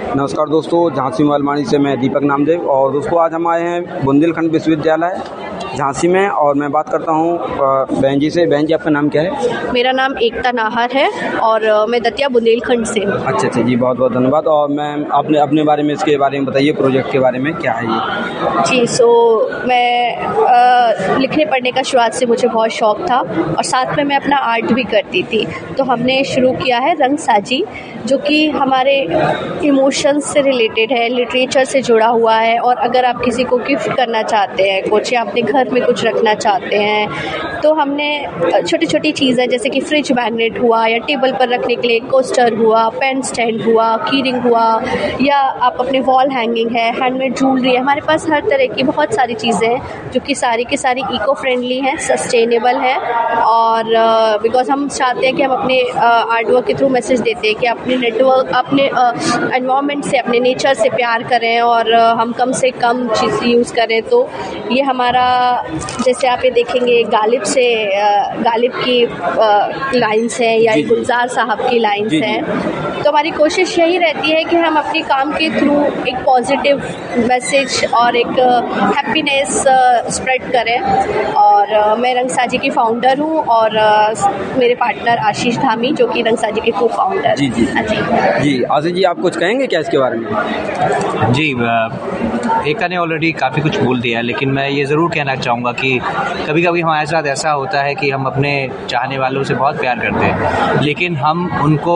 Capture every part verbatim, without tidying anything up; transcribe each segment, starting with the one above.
नमस्कार दोस्तों, झांसी मालवानी से मैं दीपक नामदेव। और दोस्तों आज हम आए हैं बुंदेलखंड विश्वविद्यालय झांसी में और मैं बात करता हूँ बहन जी से। बहन जी, आपका नाम क्या है? मेरा नाम एकता नाहर है और मैं दतिया बुंदेलखंड से हूँ। अच्छा अच्छा जी, बहुत बहुत धन्यवाद। और मैम आपने अपने बारे में, इसके बारे में बताइए, प्रोजेक्ट के बारे में क्या है ये? जी, सो मैं आ, लिखने पढ़ने का शुरुआत से मुझे बहुत शौक़ था और साथ में मैं अपना आर्ट भी करती थी। तो हमने शुरू किया है रंग साजी, जो कि हमारे इमोशंस से रिलेटेड है, लिटरेचर से जुड़ा हुआ है। और अगर आप किसी को गिफ्ट करना चाहते हैं कुछ, या अपने घर में कुछ रखना चाहते हैं, तो हमने छोटी छोटी चीज़ें जैसे कि फ्रिज मैग्नेट हुआ, या टेबल पर रखने के लिए कोस्टर हुआ, पेन स्टैंड हुआ, कीरिंग हुआ, या आप अपने वॉल हैंगिंग है, हैंडमेड ज्वेलरी है। हमारे पास हर तरह की बहुत सारी चीज़ें हैं जो कि सारी की सारी इको फ्रेंडली हैं, सस्टेनेबल हैं। और बिकॉज हम चाहते हैं कि हम अपने आर्ट वर्क के थ्रू मैसेज देते हैं कि अपने नेटवर्क, अपने एनवायरनमेंट से, अपने नेचर से प्यार करें और uh, हम कम से कम चीज़ यूज़ करें। तो ये हमारा, जैसे आप ये देखेंगे, गालिब से uh, गालिब की लाइन्स हैं या गुलजार साहब की लाइन्स हैं। तो हमारी कोशिश यही रहती है कि हम अपने काम के थ्रू एक पॉजिटिव मैसेज और एक हैप्पीनेस स्प्रेड करें। और uh, मैं रंगसाजी की फाउंडर हूँ और uh, मेरे पार्टनर आशीष धामी, जो कि रंगसाजी के को फाउंडर। जी जी जी आशीष जी, आप कुछ कहेंगे क्या इसके बारे में? जी, एकता ने ऑलरेडी काफ़ी कुछ बोल दिया, लेकिन मैं ये ज़रूर कहना चाहूँगा कि कभी कभी हमारे साथ ऐसा होता है कि हम अपने चाहने वालों से बहुत प्यार करते हैं, लेकिन हम उनको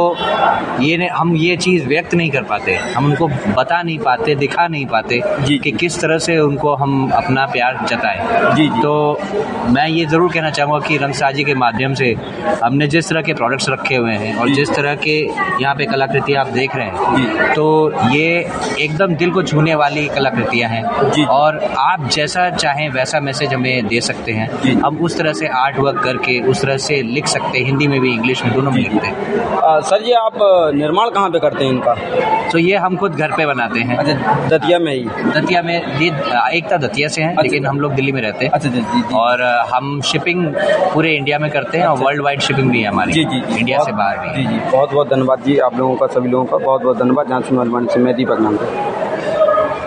ये हम ये चीज़ व्यक्त नहीं कर पाते, हम उनको बता नहीं पाते, दिखा नहीं पाते जी कि किस तरह से उनको हम अपना प्यार जताएं। जी, जी तो मैं ये ज़रूर कहना चाहूँगा कि रंगसाजी के माध्यम से हमने जिस तरह के प्रोडक्ट्स रखे हुए हैं और जिस तरह के यहाँ पे कलाकृति आप देख रहे हैं जी, तो ये एकदम दिल को छूने वाली कलाकृतियाँ हैं जी। और आप जैसा चाहें वैसा मैसेज हमें दे सकते हैं जी। हम उस तरह से आर्ट वर्क करके उस तरह से लिख सकते हैं, हिंदी में भी इंग्लिश में दोनों में लिखते हैं। आ, सर जी, आप निर्माण कहाँ पे करते हैं इनका? तो ये हम खुद घर पे बनाते हैं। अच्छा, दतिया में ही? दतिया में, ये एकता दतिया से है, लेकिन हम लोग दिल्ली में रहते हैं। अच्छा जी, जी। और हम शिपिंग पूरे इंडिया में करते हैं और वर्ल्ड वाइड शिपिंग भी है हमारी जी, जी, इंडिया से बाहर भी। जी जी बहुत बहुत धन्यवाद जी, आप लोगों का, सभी लोगों का बहुत बहुत धन्यवाद। झांसी मालवानी से मैं दीपक नाम है।